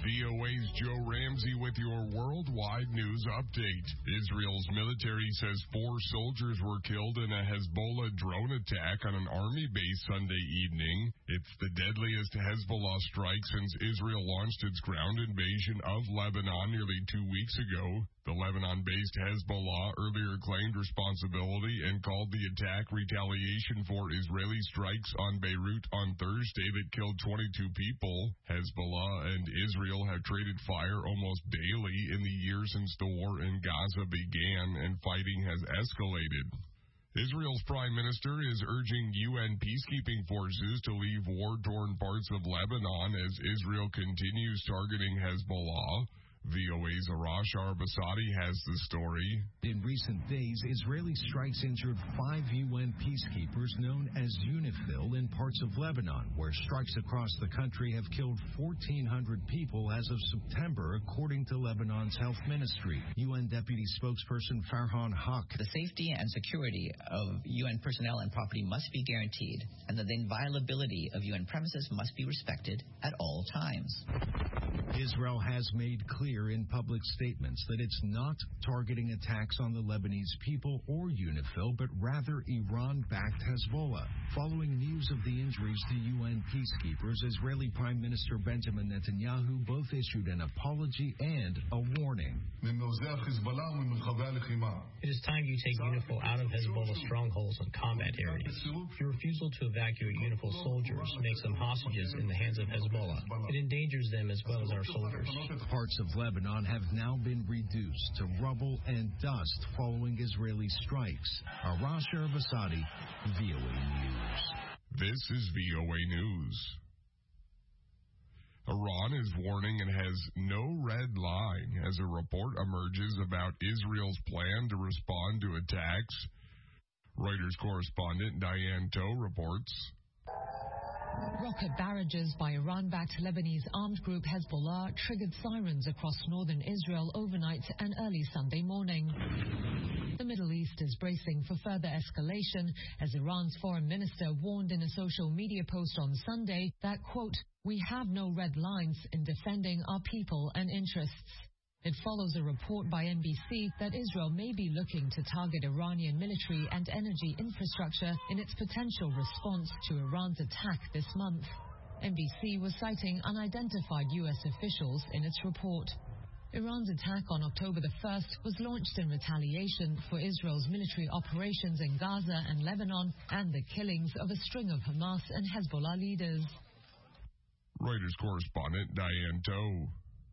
VOA's Joe Ramsey with your worldwide news update. Israel's military says 4 soldiers were killed in a Hezbollah drone attack on an army base Sunday evening. It's the deadliest Hezbollah strike since Israel launched its ground invasion of Lebanon nearly 2 weeks ago. The Lebanon-based Hezbollah earlier claimed responsibility and called the attack retaliation for Israeli strikes on Beirut on Thursday that killed 22 people. Hezbollah and Israel have traded fire almost daily in the year since the war in Gaza began, and fighting has escalated. Israel's prime minister is urging UN peacekeeping forces to leave war-torn parts of Lebanon as Israel continues targeting Hezbollah. VOA's Arash Arbasadi has the story. In recent days, Israeli strikes injured 5 UN peacekeepers known as UNIFIL in parts of Lebanon, where strikes across the country have killed 1,400 people as of September, according to Lebanon's health ministry. UN Deputy Spokesperson Farhan Haq. The safety and security of UN personnel and property must be guaranteed, and the inviolability of UN premises must be respected at all times. Israel has made clear in public statements that it's not targeting attacks on the Lebanese people or UNIFIL, but rather Iran-backed Hezbollah. Following news of the injuries to UN peacekeepers, Israeli Prime Minister Benjamin Netanyahu both issued an apology and a warning. It is time you take UNIFIL out of Hezbollah strongholds and combat areas. Your refusal to evacuate UNIFIL soldiers makes them hostages in the hands of Hezbollah. It endangers them as well as our soldiers. Parts of Lebanon have now been reduced to rubble and dust following Israeli strikes. Arash Arbasadi, VOA News. This is VOA News. Iran is warning and has no red line as a report emerges about Israel's plan to respond to attacks. Reuters correspondent Diane Toe reports. Rocket barrages by Iran-backed Lebanese armed group Hezbollah triggered sirens across northern Israel overnight and early Sunday morning. The Middle East is bracing for further escalation as Iran's foreign minister warned in a social media post on Sunday that, quote, "We have no red lines in defending our people and interests." It follows a report by NBC that Israel may be looking to target Iranian military and energy infrastructure in its potential response to Iran's attack this month. NBC was citing unidentified U.S. officials in its report. Iran's attack on October the 1st was launched in retaliation for Israel's military operations in Gaza and Lebanon and the killings of a string of Hamas and Hezbollah leaders. Reuters correspondent Diane Toe.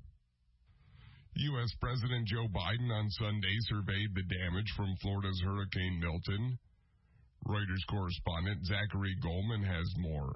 U.S. President Joe Biden on Sunday surveyed the damage from Florida's Hurricane Milton. Reuters correspondent Zachary Goldman has more.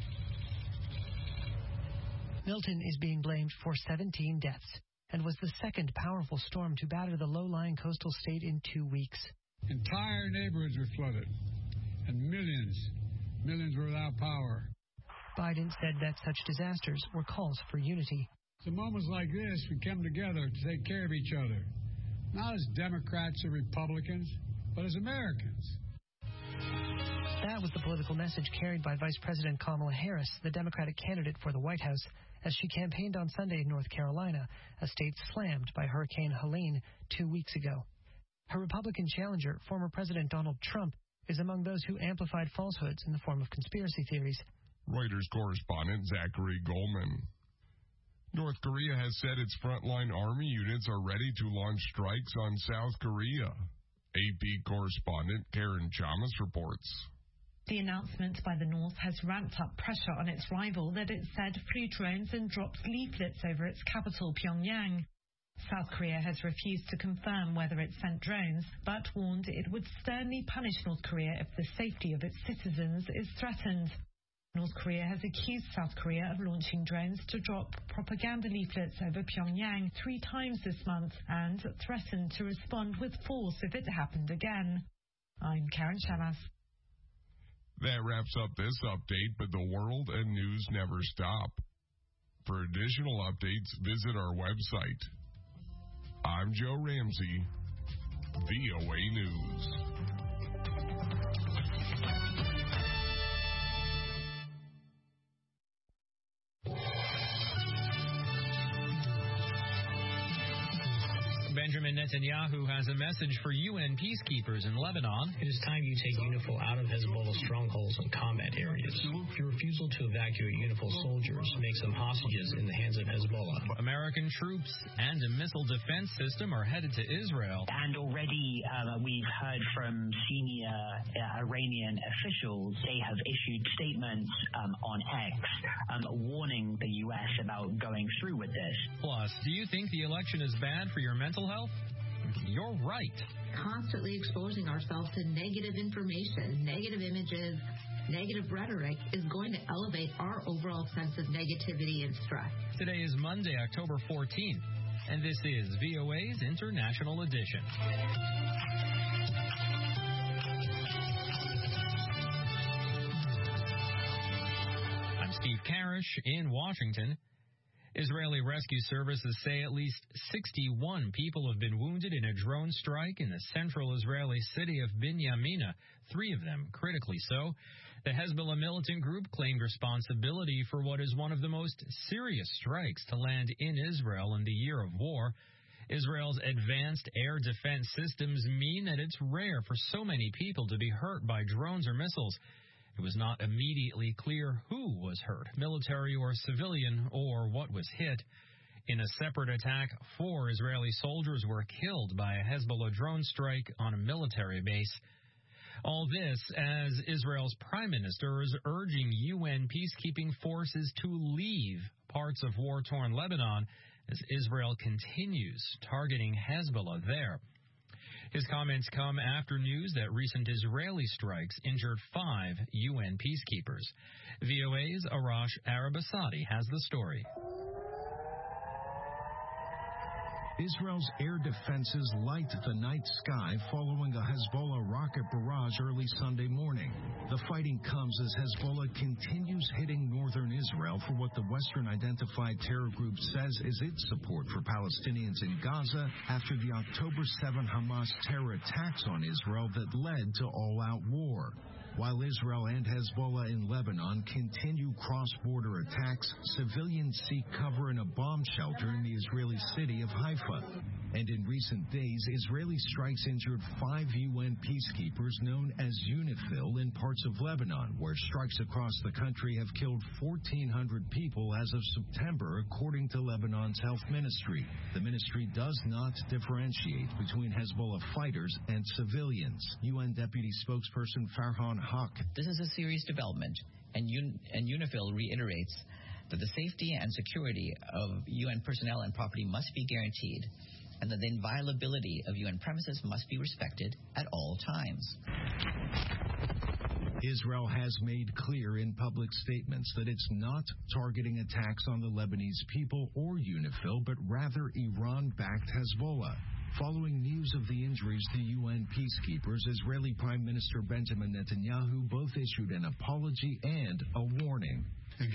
Milton is being blamed for 17 deaths and was the second powerful storm to batter the low-lying coastal state in 2 weeks. Entire neighborhoods were flooded, and millions were without power. Biden said that such disasters were calls for unity. It's moments like this we come together to take care of each other, not as Democrats or Republicans, but as Americans. That was the political message carried by Vice President Kamala Harris, the Democratic candidate for the White House, as she campaigned on Sunday in North Carolina, a state slammed by Hurricane Helene 2 weeks ago. Her Republican challenger, former President Donald Trump, is among those who amplified falsehoods in the form of conspiracy theories. Reuters correspondent Zachary Goldman. North Korea has said its frontline army units are ready to launch strikes on South Korea. AP correspondent Karen Chamas reports. The announcement by the North has ramped up pressure on its rival that it said flew drones and dropped leaflets over its capital, Pyongyang. South Korea has refused to confirm whether it sent drones, but warned it would sternly punish North Korea if the safety of its citizens is threatened. North Korea has accused South Korea of launching drones to drop propaganda leaflets over Pyongyang 3 times this month and threatened to respond with force if it happened again. I'm Karen Chamas. That wraps up this update, but the world and news never stop. For additional updates, visit our website. I'm Joe Ramsey, VOA News. Benjamin Netanyahu has a message for UN peacekeepers in Lebanon. It is time you take UNIFIL out of Hezbollah's strongholds and combat areas. Your refusal to evacuate UNIFIL soldiers makes them hostages in the hands of Hezbollah. American troops and a missile defense system are headed to Israel. And already we've heard from senior Iranian officials. They have issued statements on X warning the U.S. about going through with this. Plus, do you think the election is bad for your mental health? You're right. Constantly exposing ourselves to negative information, negative images, negative rhetoric is going to elevate our overall sense of negativity and stress. Today is Monday, October 14th, and this is VOA's International Edition. I'm Steve Karish in Washington. Israeli rescue services say at least 61 people have been wounded in a drone strike in the central Israeli city of Binyamina, 3 of them critically so. The Hezbollah militant group claimed responsibility for what is one of the most serious strikes to land in Israel in the year of war. Israel's advanced air defense systems mean that it's rare for so many people to be hurt by drones or missiles. It was not immediately clear who was hurt, military or civilian, or what was hit. In a separate attack, 4 Israeli soldiers were killed by a Hezbollah drone strike on a military base. All this as Israel's prime minister is urging UN peacekeeping forces to leave parts of war-torn Lebanon as Israel continues targeting Hezbollah there. His comments come after news that recent Israeli strikes injured 5 UN peacekeepers. VOA's Arash Arabasadi has the story. Israel's air defenses light the night sky following a Hezbollah rocket barrage early Sunday morning. The fighting comes as Hezbollah continues hitting northern Israel for what the Western-identified terror group says is its support for Palestinians in Gaza after the October 7 Hamas terror attacks on Israel that led to all-out war. While Israel and Hezbollah in Lebanon continue cross-border attacks, civilians seek cover in a bomb shelter in the Israeli city of Haifa. And in recent days, Israeli strikes injured 5 UN peacekeepers known as UNIFIL in parts of Lebanon, where strikes across the country have killed 1,400 people as of September, according to Lebanon's health ministry. The ministry does not differentiate between Hezbollah fighters and civilians. UN Deputy Spokesperson Farhan Haq. This is a serious development, and UNIFIL reiterates that the safety and security of UN personnel and property must be guaranteed, and that the inviolability of UN premises must be respected at all times. Israel has made clear in public statements that it's not targeting attacks on the Lebanese people or UNIFIL, but rather Iran-backed Hezbollah. Following news of the injuries to UN peacekeepers, Israeli Prime Minister Benjamin Netanyahu both issued an apology and a warning. It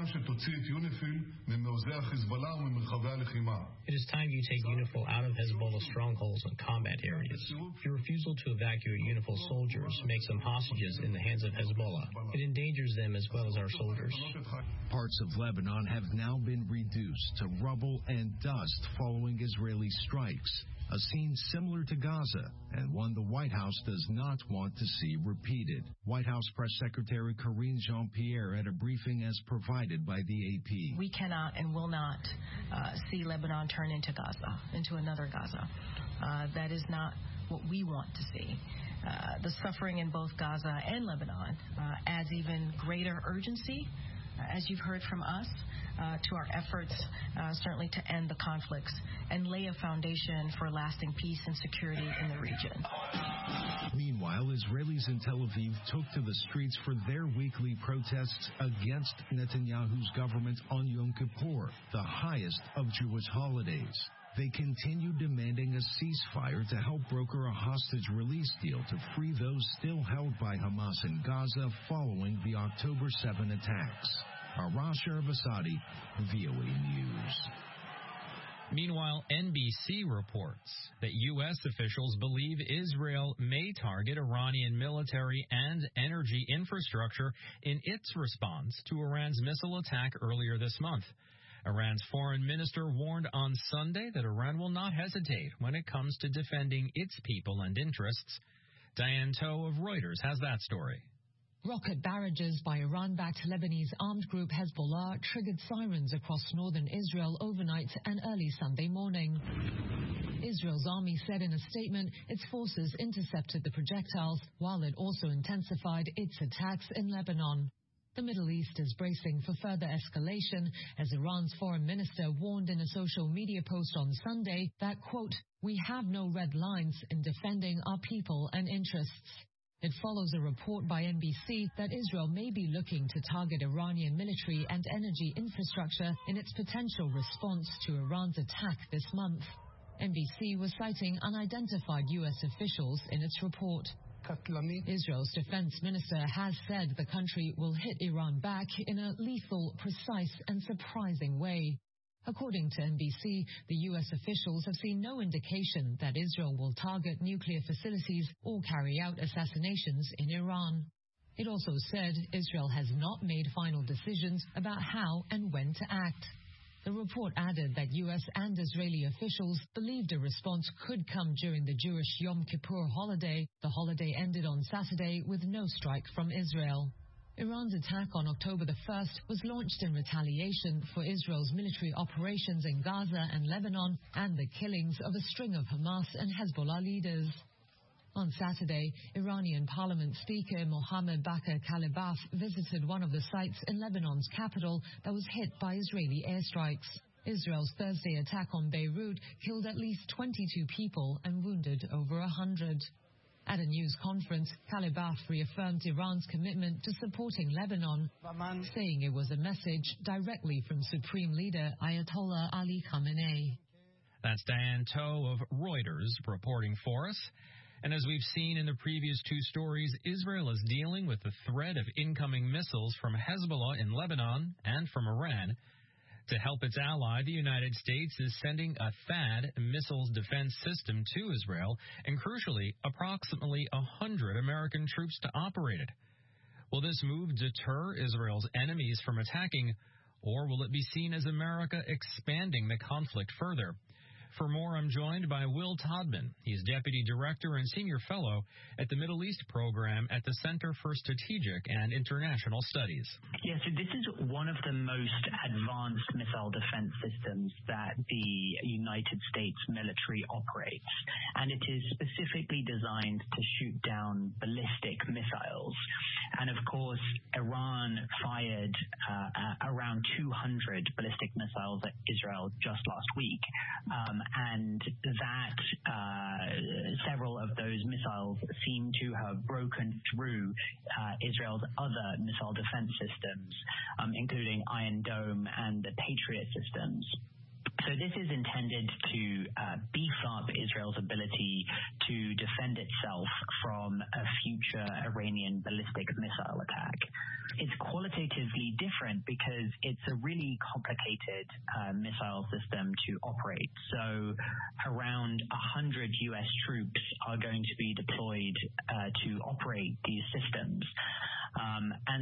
is time you take UNIFIL out of Hezbollah's strongholds and combat areas. Your refusal to evacuate UNIFIL soldiers makes them hostages in the hands of Hezbollah. It endangers them as well as our soldiers. Parts of Lebanon have now been reduced to rubble and dust following Israeli strikes. A scene similar to Gaza, and one the White House does not want to see repeated. White House Press Secretary Karine Jean-Pierre at a briefing as provided by the AP. We cannot and will not see Lebanon turn into Gaza, into another Gaza. That is not what we want to see. The suffering in both Gaza and Lebanon adds even greater urgency, as you've heard from us, to our efforts certainly to end the conflicts and lay a foundation for lasting peace and security in the region. Meanwhile, Israelis in Tel Aviv took to the streets for their weekly protests against Netanyahu's government on Yom Kippur, the highest of Jewish holidays. They continue demanding a ceasefire to help broker a hostage release deal to free those still held by Hamas in Gaza following the October 7 attacks. Arash Arabasadi, VOA News. Meanwhile, NBC reports that U.S. officials believe Israel may target Iranian military and energy infrastructure in its response to Iran's missile attack earlier this month. Iran's foreign minister warned on Sunday that Iran will not hesitate when it comes to defending its people and interests. Diane Toe of Reuters has that story. Rocket barrages by Iran-backed Lebanese armed group Hezbollah triggered sirens across northern Israel overnight and early Sunday morning. Israel's army said in a statement its forces intercepted the projectiles while it also intensified its attacks in Lebanon. The Middle East is bracing for further escalation as Iran's foreign minister warned in a social media post on Sunday that, quote, "We have no red lines in defending our people and interests." It follows a report by NBC that Israel may be looking to target Iranian military and energy infrastructure in its potential response to Iran's attack this month. NBC was citing unidentified U.S. officials in its report. Israel's defense minister has said the country will hit Iran back in a lethal, precise, and surprising way. According to NBC, the U.S. officials have seen no indication that Israel will target nuclear facilities or carry out assassinations in Iran. It also said Israel has not made final decisions about how and when to act. The report added that U.S. and Israeli officials believed a response could come during the Jewish Yom Kippur holiday. The holiday ended on Saturday with no strike from Israel. Iran's attack on October the 1st was launched in retaliation for Israel's military operations in Gaza and Lebanon and the killings of a string of Hamas and Hezbollah leaders. On Saturday, Iranian Parliament Speaker Mohammad Bakr Kalibaf visited one of the sites in Lebanon's capital that was hit by Israeli airstrikes. Israel's Thursday attack on Beirut killed at least 22 people and wounded over 100. At a news conference, Kalibaf reaffirmed Iran's commitment to supporting Lebanon, saying it was a message directly from Supreme Leader Ayatollah Ali Khamenei. That's Diane Toe of Reuters reporting for us. And as we've seen in the previous two stories, Israel is dealing with the threat of incoming missiles from Hezbollah in Lebanon and from Iran. To help its ally, the United States is sending a THAAD missiles defense system to Israel, and crucially, approximately 100 American troops to operate it. Will this move deter Israel's enemies from attacking, or will it be seen as America expanding the conflict further? For more, I'm joined by Will Todman. He's Deputy Director and Senior Fellow at the Middle East Program at the Center for Strategic and International Studies. Yeah, so this is one of the most advanced missile defense systems that the United States military operates, and it is specifically designed to shoot down ballistic missiles. And of course, Iran fired around 200 ballistic missiles at Israel just last week. And that several of those missiles seem to have broken through Israel's other missile defense systems, including Iron Dome and the Patriot systems. So this is intended to beef up Israel's ability to defend itself from a future Iranian ballistic missile attack. It's qualitatively different because it's a really complicated missile system to operate. So around 100 U.S. troops are going to be deployed to operate these systems. And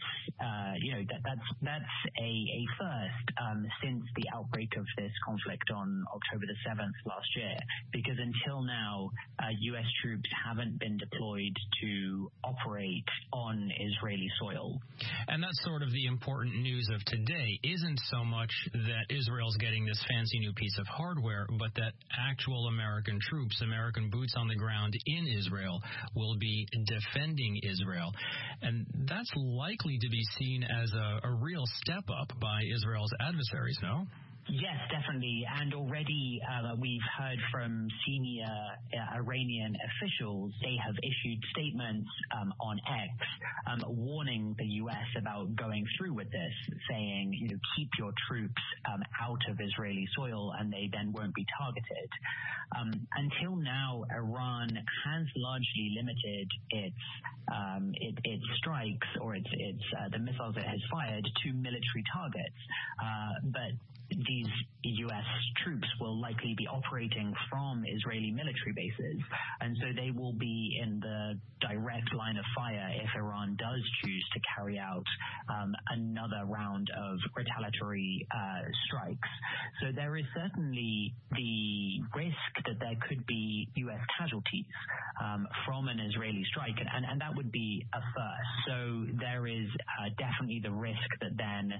that's a first since the outbreak of this conflict on October the 7th last year, because until now, U.S. troops haven't been deployed to operate on Israeli soil. And that's sort of the important news of today. Isn't so much that Israel's getting this fancy new piece of hardware, but that actual American troops, American boots on the ground in Israel, will be defending Israel. And that's likely to be seen as a real step up by Israel's adversaries, no? Yes, definitely. And already we've heard from senior Iranian officials. They have issued statements on X warning the U.S. about going through with this, saying, keep your troops out of Israeli soil and they then won't be targeted. Until now, Iran has largely limited its strikes or the missiles it has fired to military targets. But these U.S. troops will likely be operating from Israeli military bases, and so they will be in the direct line of fire if Iran does choose to carry out another round of retaliatory strikes. So there is certainly the risk that there could be U.S. casualties from an Israeli strike, and that would be a first. So there is definitely the risk that then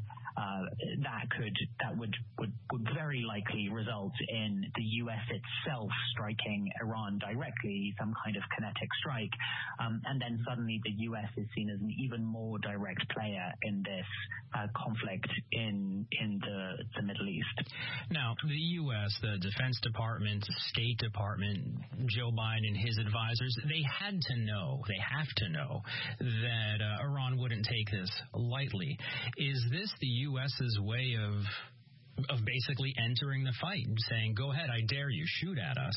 that would very likely result in the U.S. itself striking Iran directly, some kind of kinetic strike, and then suddenly the U.S. is seen as an even more direct player in this conflict in the Middle East. Now, the U.S., the Defense Department, State Department, Joe Biden and his advisors, they have to know that Iran wouldn't take this lightly. Is this the U.S.'s way of basically entering the fight, saying, "Go ahead, I dare you, shoot at us,"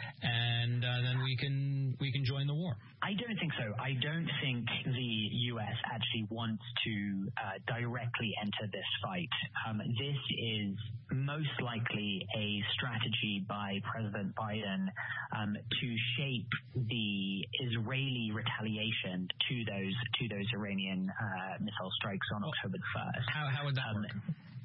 and then we can join the war? I don't think so. I don't think the U.S. actually wants to directly enter this fight. This is most likely a strategy by President Biden to shape the Israeli retaliation to those Iranian missile strikes on October 1st. How would that work?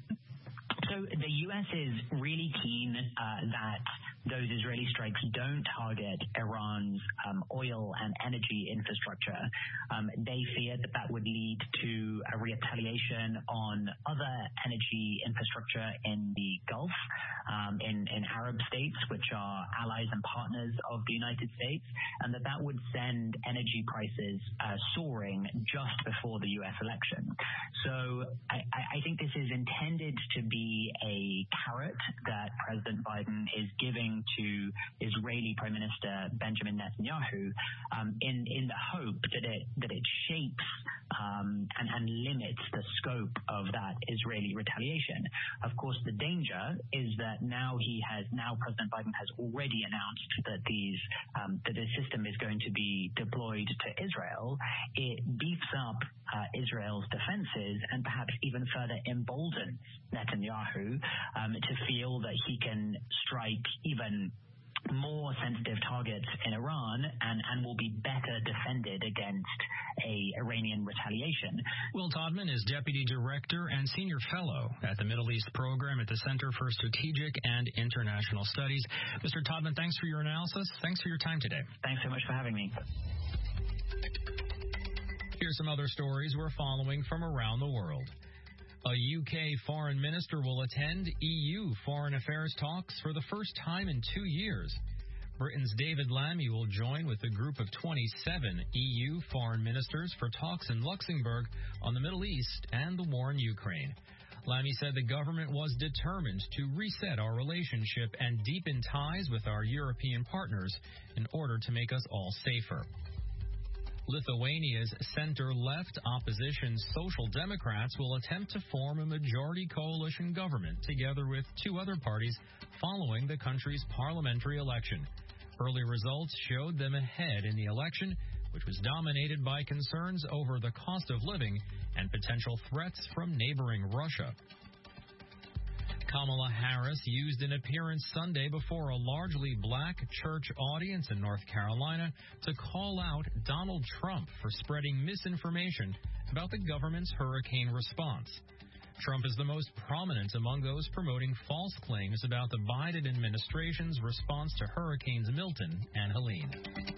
So the U.S. is really keen that those Israeli strikes don't target Iran's oil and energy infrastructure. They fear that would lead to a retaliation on other energy infrastructure in the Gulf, in Arab states, which are allies and partners of the United States, and that would send energy prices soaring just before the U.S. election. So I think this is intended to be a carrot that President Biden is giving to Israeli Prime Minister Benjamin Netanyahu in the hope that it shapes and limits the scope of that Israeli retaliation. Of course, the danger is that now President Biden has already announced that this system is going to be deployed to Israel. It beefs up Israel's defenses and perhaps even further emboldens Netanyahu to feel that he can strike even more sensitive targets in Iran and will be better defended against a Iranian retaliation. Will Todman is Deputy Director and Senior Fellow at the Middle East Program at the Center for Strategic and International Studies. Mr. Todman, thanks for your analysis. Thanks for your time today. Thanks so much for having me. Here's some other stories we're following from around the world. A UK foreign minister will attend EU foreign affairs talks for the first time in 2 years. Britain's David Lammy will join with a group of 27 EU foreign ministers for talks in Luxembourg on the Middle East and the war in Ukraine. Lammy said the government was determined to reset our relationship and deepen ties with our European partners in order to make us all safer. Lithuania's center-left opposition Social Democrats will attempt to form a majority coalition government together with two other parties following the country's parliamentary election. Early results showed them ahead in the election, which was dominated by concerns over the cost of living and potential threats from neighboring Russia. Kamala Harris used an appearance Sunday before a largely black church audience in North Carolina to call out Donald Trump for spreading misinformation about the government's hurricane response. Trump is the most prominent among those promoting false claims about the Biden administration's response to Hurricanes Milton and Helene.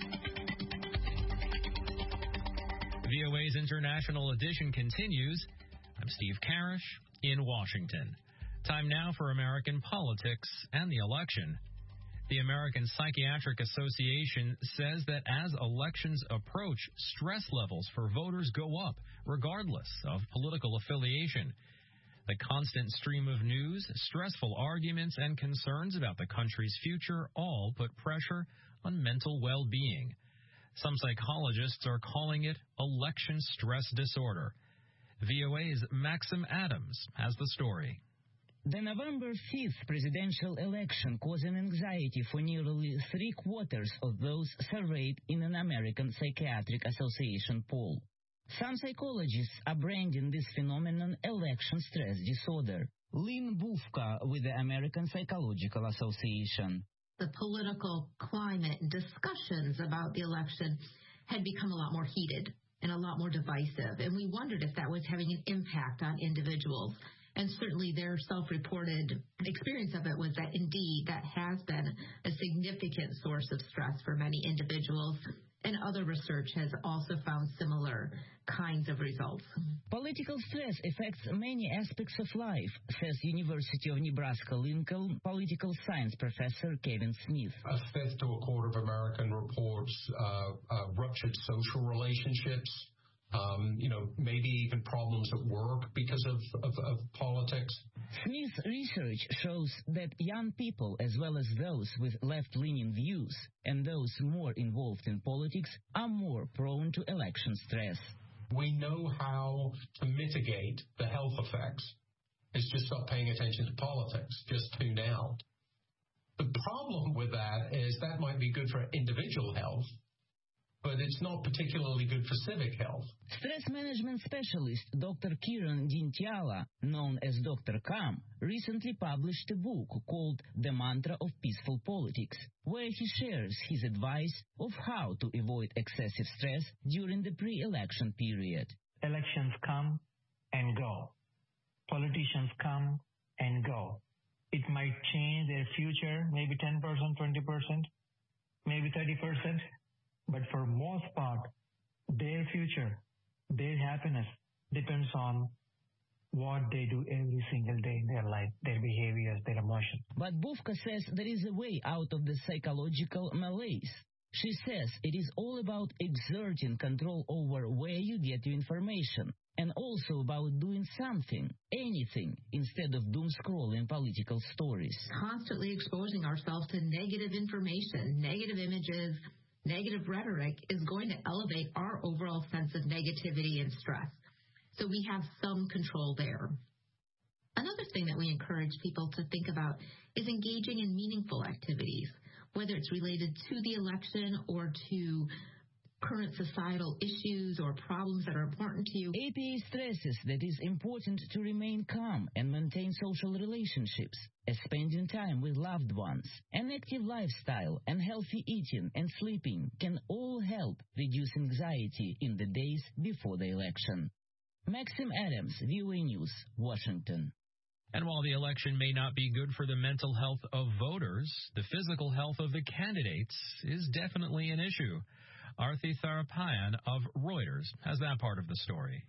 VOA's International Edition continues. I'm Steve Karish in Washington. Time now for American politics and the election. The American Psychiatric Association says that as elections approach, stress levels for voters go up, regardless of political affiliation. The constant stream of news, stressful arguments, and concerns about the country's future all put pressure on mental well-being. Some psychologists are calling it election stress disorder. VOA's Maxim Adams has the story. The November 5th presidential election caused anxiety for nearly 3/4 of those surveyed in an American Psychiatric Association poll. Some psychologists are branding this phenomenon election stress disorder. Lynn Bufka with the American Psychological Association. The political climate and discussions about the election had become a lot more heated and a lot more divisive, and we wondered if that was having an impact on individuals. And certainly their self-reported experience of it was that indeed that has been a significant source of stress for many individuals. And other research has also found similar kinds of results. Political stress affects many aspects of life, says University of Nebraska-Lincoln political science professor Kevin Smith. A fifth to a quarter of American reports ruptured social relationships, maybe even problems at work because of politics. Smith's research shows that young people, as well as those with left-leaning views and those more involved in politics, are more prone to election stress. We know how to mitigate the health effects. It's just stop paying attention to politics. Just tune out. The problem with that is that might be good for individual health, but it's not particularly good for civic health. Stress management specialist Dr. Kiran Dintyala, known as Dr. Kam, recently published a book called The Mantra of Peaceful Politics, where he shares his advice of how to avoid excessive stress during the pre-election period. Elections come and go. Politicians come and go. It might change their future, maybe 10%, 20%, maybe 30%. But for most part, their future, their happiness depends on what they do every single day in their life, their behaviors, their emotions. But Bufka says there is a way out of the psychological malaise. She says it is all about exerting control over where you get your information, and also about doing something, anything, instead of doom-scrolling political stories. Constantly exposing ourselves to negative information, negative images, negative rhetoric is going to elevate our overall sense of negativity and stress. So we have some control there. Another thing that we encourage people to think about is engaging in meaningful activities, whether it's related to the election or to current societal issues or problems that are important to you. APA stresses that it is important to remain calm and maintain social relationships, as spending time with loved ones. An active lifestyle and healthy eating and sleeping can all help reduce anxiety in the days before the election. Maxim Adams, VOA News, Washington. And while the election may not be good for the mental health of voters, the physical health of the candidates is definitely an issue. Arthi Tharapayan of Reuters has that part of the story.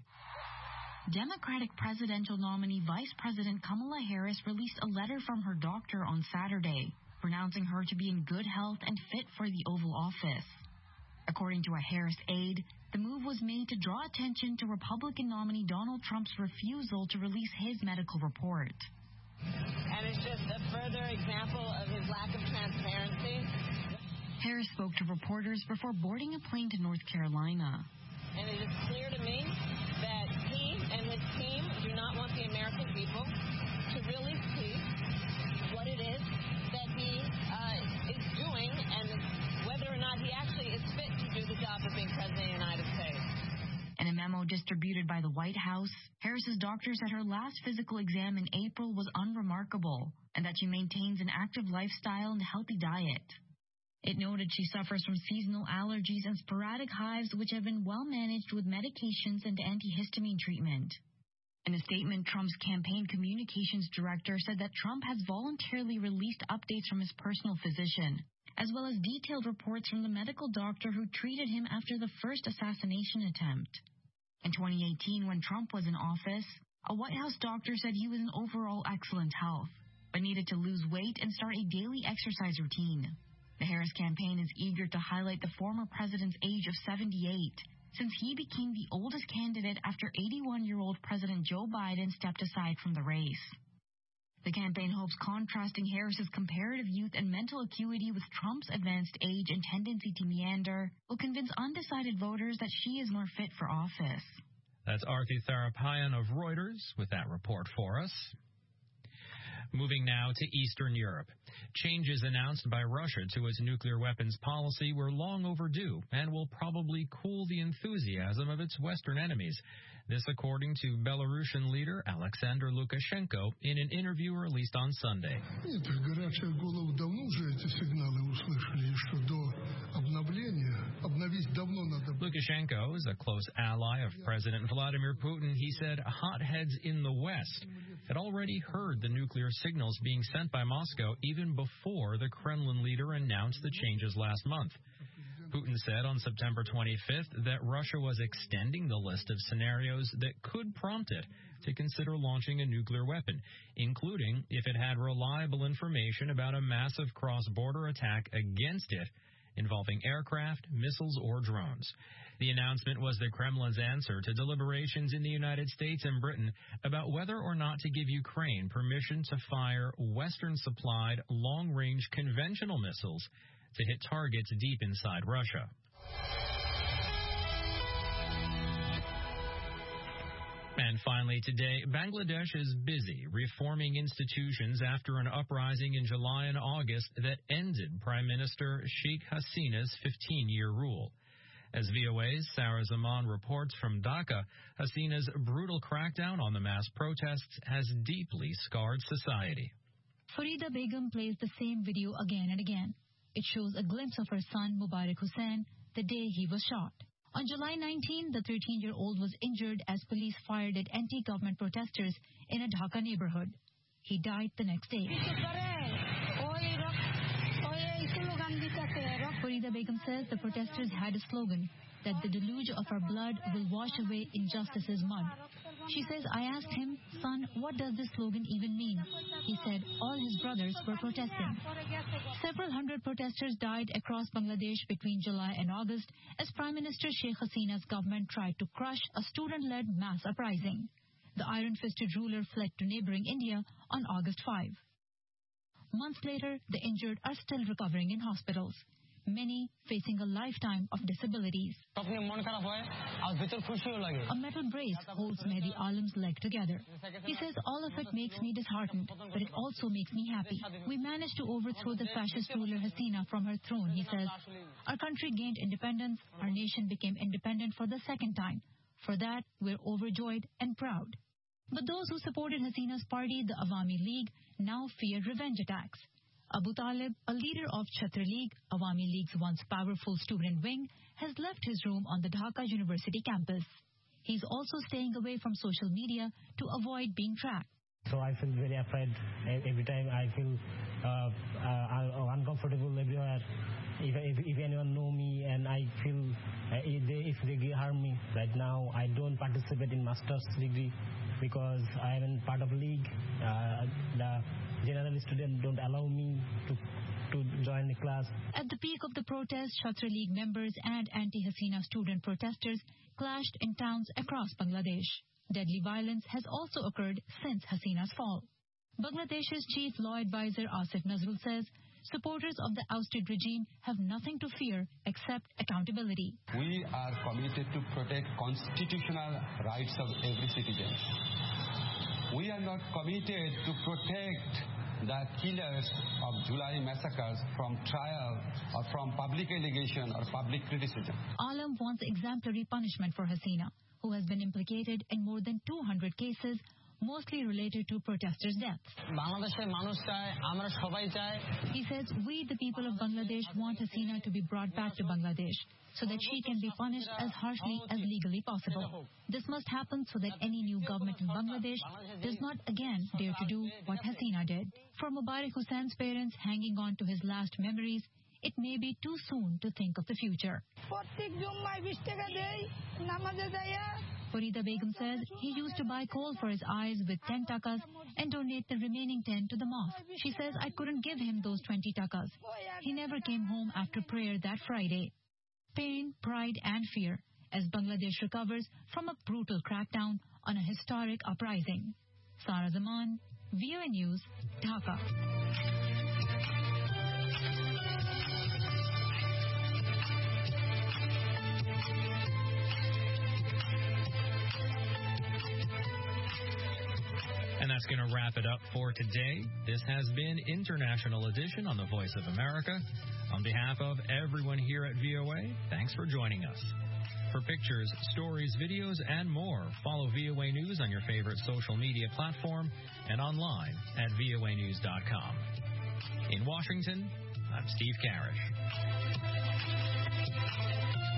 Democratic presidential nominee Vice President Kamala Harris released a letter from her doctor on Saturday, pronouncing her to be in good health and fit for the Oval Office. According to a Harris aide, the move was made to draw attention to Republican nominee Donald Trump's refusal to release his medical report. And it's just a further example of his lack of transparency. Harris spoke to reporters before boarding a plane to North Carolina. And it is clear to me that he and his team do not want the American people to really see what it is that he is doing and whether or not he actually is fit to do the job of being President of the United States. In a memo distributed by the White House, Harris's doctor said her last physical exam in April was unremarkable and that she maintains an active lifestyle and healthy diet. It noted she suffers from seasonal allergies and sporadic hives which have been well managed with medications and antihistamine treatment. In a statement, Trump's campaign communications director said that Trump has voluntarily released updates from his personal physician, as well as detailed reports from the medical doctor who treated him after the first assassination attempt. In 2018, when Trump was in office, a White House doctor said he was in overall excellent health, but needed to lose weight and start a daily exercise routine. The Harris campaign is eager to highlight the former president's age of 78, since he became the oldest candidate after 81-year-old President Joe Biden stepped aside from the race. The campaign hopes contrasting Harris's comparative youth and mental acuity with Trump's advanced age and tendency to meander will convince undecided voters that she is more fit for office. That's Arthi Tharapayan of Reuters with that report for us. Moving now to Eastern Europe. Changes announced by Russia to its nuclear weapons policy were long overdue and will probably cool the enthusiasm of its Western enemies. This according to Belarusian leader Alexander Lukashenko in an interview released on Sunday. Lukashenko is a close ally of President Vladimir Putin. He said hotheads in the West had already heard the nuclear signals being sent by Moscow even before the Kremlin leader announced the changes last month. Putin said on September 25th that Russia was extending the list of scenarios that could prompt it to consider launching a nuclear weapon, including if it had reliable information about a massive cross-border attack against it involving aircraft, missiles, or drones. The announcement was the Kremlin's answer to deliberations in the United States and Britain about whether or not to give Ukraine permission to fire Western-supplied long-range conventional missiles to hit targets deep inside Russia. And finally today, Bangladesh is busy reforming institutions after an uprising in July and August that ended Prime Minister Sheikh Hasina's 15-year rule. As VOA's Sarah Zaman reports from Dhaka, Hasina's brutal crackdown on the mass protests has deeply scarred society. Farida Begum plays the same video again and again. It shows a glimpse of her son, Mubarak Hussain, the day he was shot. On July 19, the 13-year-old was injured as police fired at anti-government protesters in a Dhaka neighborhood. He died the next day. Farida Begum says the protesters had a slogan that the deluge of our blood will wash away injustice's mud. She says, I asked him, son, what does this slogan even mean? He said all his brothers were protesting. Several hundred protesters died across Bangladesh between July and August as Prime Minister Sheikh Hasina's government tried to crush a student-led mass uprising. The iron-fisted ruler fled to neighboring India on August 5. Months later, the injured are still recovering in hospitals, many facing a lifetime of disabilities. A metal brace holds Mehdi Alam's leg together. He says all of it makes me disheartened, but it also makes me happy. We managed to overthrow the fascist ruler Hasina from her throne, he says. Our country gained independence. Our nation became independent for the second time. For that, we're overjoyed and proud. But those who supported Hasina's party, the Awami League, now fear revenge attacks. Abu Talib, a leader of Chhatra League, Awami League's once powerful student wing, has left his room on the Dhaka University campus. He's also staying away from social media to avoid being tracked. So I feel very afraid every time. I feel uncomfortable everywhere. If anyone know me, and I feel if they harm me. Right now, I don't participate in master's degree because I am in part of league. The general students don't allow me to join the class. At the peak of the protest, Chhatra League members and anti-Hasina student protesters clashed in towns across Bangladesh. Deadly violence has also occurred since Hasina's fall. Bangladesh's chief law advisor Asif Nazrul says supporters of the ousted regime have nothing to fear except accountability. We are committed to protect constitutional rights of every citizen. We are not committed to protect the killers of July massacres from trial or from public allegation or public criticism. Alam wants exemplary punishment for Hasina, who has been implicated in more than 200 cases, mostly related to protesters' deaths. He says, we, the people of Bangladesh, want Hasina to be brought back to Bangladesh so that she can be punished as harshly as legally possible. This must happen so that any new government in Bangladesh does not again dare to do what Hasina did. For Mubarak Hussain's parents hanging on to his last memories, it may be too soon to think of the future. Farida Begum says he used to buy coal for his eyes with 10 takas and donate the remaining 10 to the mosque. She says I couldn't give him those 20 takas. He never came home after prayer that Friday. Pain, pride and fear as Bangladesh recovers from a brutal crackdown on a historic uprising. Sarah Zaman, VOA News, Dhaka. And that's going to wrap it up for today. This has been International Edition on the Voice of America. On behalf of everyone here at VOA, thanks for joining us. For pictures, stories, videos, and more, follow VOA News on your favorite social media platform and online at voanews.com. In Washington, I'm Steve Karish.